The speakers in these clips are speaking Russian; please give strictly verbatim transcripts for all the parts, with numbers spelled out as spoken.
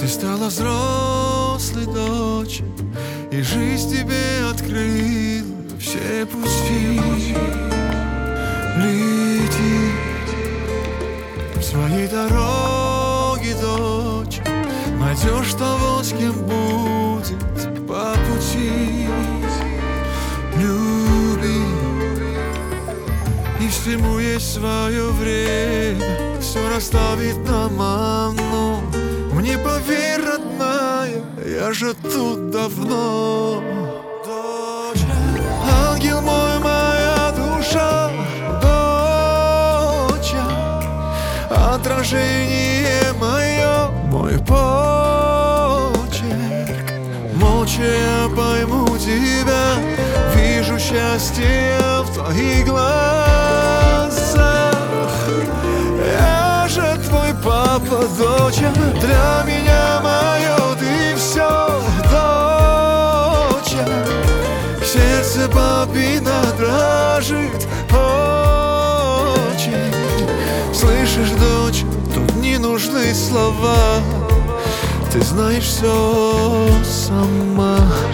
стала взрослой дочь, и жизнь тебе открыла все пути. Лети в своей дороге, дочь, найдешь того, с кем будет по пути. Люби, и всему есть свое время, все расставит нам оно. Мне поверь, родная, я же тут давно. Дочь, ангел мой, моя душа, дочь, отражение мое, мой почерк. Молча я пойму тебя, вижу счастье в твоих глазах. Я же твой папа, дочь, для меня мое ты все, дочь. Сердце папина дрожит очень. Слышишь, дочь, тут не нужны слова, ты знаешь все сама.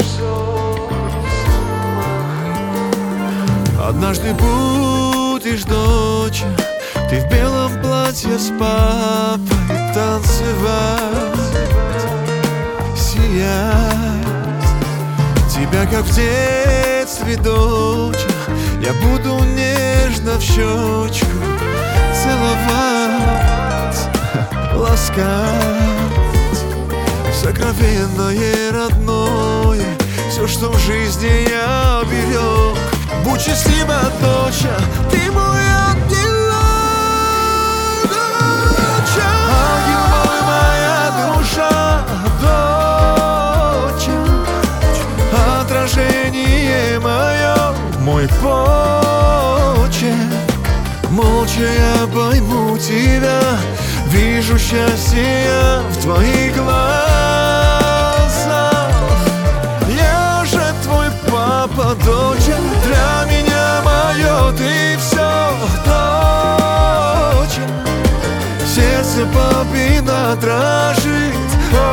Однажды будешь, дочь, ты в белом платье с папой танцевать, сиять. Тебя, как в детстве, дочь, я буду нежно в щечку целовать, ласкать. Сокровенное, родное, все, что в жизни я берег. Будь счастлива, дочь, ты мой ангелок, дочь. Ангел мой, моя душа, дочь, отражение мое, мой почерк. Молча я пойму тебя, вижу счастье в твоих глазах. Я же твой папа, дочь, для меня мое ты все, дочь. Сердце папина дрожит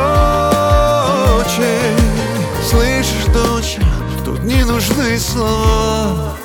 очень. Слышишь, дочь, тут не нужны слова.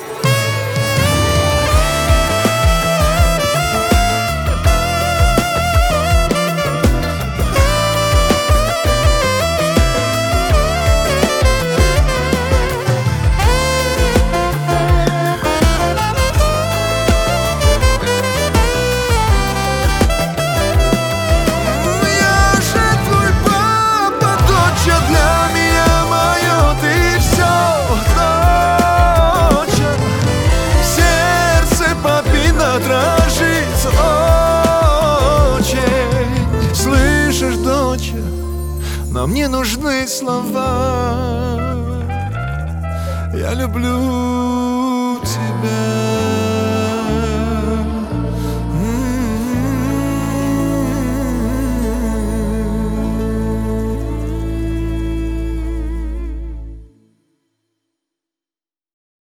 Слышишь, дочь, нам не нужны слова. Я люблю тебя.